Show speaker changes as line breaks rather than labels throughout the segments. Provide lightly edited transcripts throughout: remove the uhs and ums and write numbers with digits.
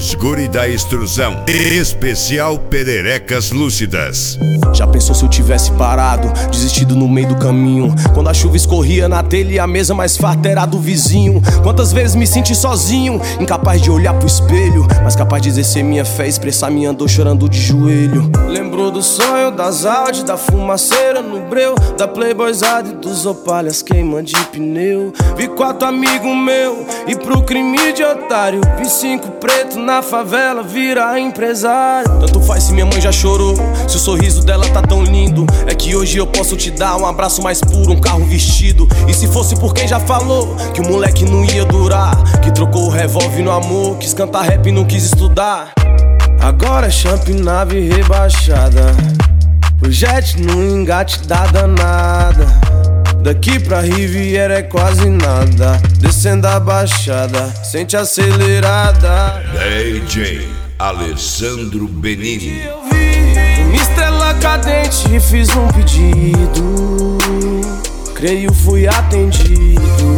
Os guri da extrusão. Especial Pererecas Lúcidas.
Já pensou se eu tivesse parado, desistido no meio do caminho? Quando a chuva escorria na telha e a mesa mais farta era do vizinho. Quantas vezes me senti sozinho, incapaz de olhar pro espelho, mas capaz de exercer minha fé, expressar minha dor chorando de joelho. Lembrou do sonho, das Audi, da fumaceira no breu, da Playboyzada e dos opalhas queima de pneu. Vi 4 amigos meu e pro crime de otário. Vi 5 preto na favela virar empresário. Tanto faz se minha mãe já chorou, se o sorriso dela tá tão lindo. É que hoje eu posso te dar um abraço mais puro, um carro vestido. E se fosse por quem já falou que o moleque não ia durar, que trocou o revólver no amor, quis cantar rap e não quis estudar. Agora é champ, nave rebaixada, o jet no engate da danada. Daqui pra Riviera é quase nada, descendo a baixada, sente acelerada.
DJ Alessandro Benini.
Eu vi uma estrela cadente e fiz um pedido, creio fui atendido.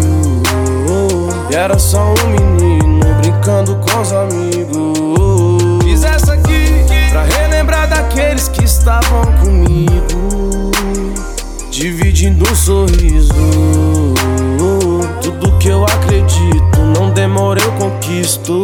E era só um menino brincando com os amigos. Fiz essa aqui pra relembrar daqueles que estavam comigo, dividindo um sorriso. Tudo que eu acredito, não demora eu conquisto.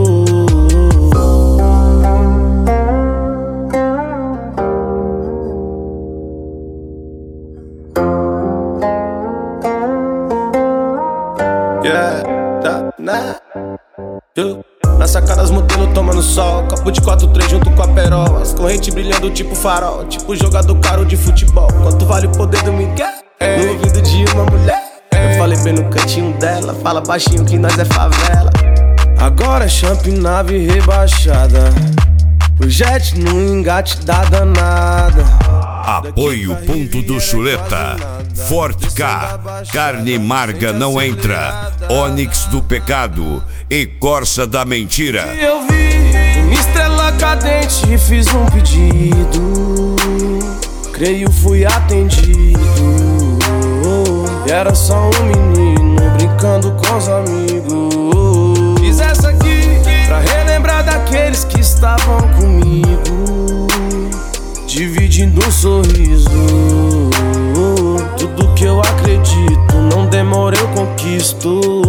Na sacada as modelos tomando sol, copo de 4-3 junto com a perola, as correntes brilhando tipo farol, tipo jogador caro de futebol. Quanto vale o poder do Miguel? No ouvido de uma mulher. Eu falei bem no cantinho dela, fala baixinho que nós é favela. Agora é champ, nave rebaixada, o jet no engate da danada.
Apoio Ponto do Chuleta, Forte K, Carne Marga Não Entra, Onyx do Pecado e Corsa da Mentira.
Eu vi uma estrela cadente e fiz um pedido, creio fui atendido. E era só um menino brincando com os amigos. Fiz essa aqui pra relembrar daqueles que estavam comigo, dividindo um sorriso. Tudo que eu acredito, não demora eu conquisto.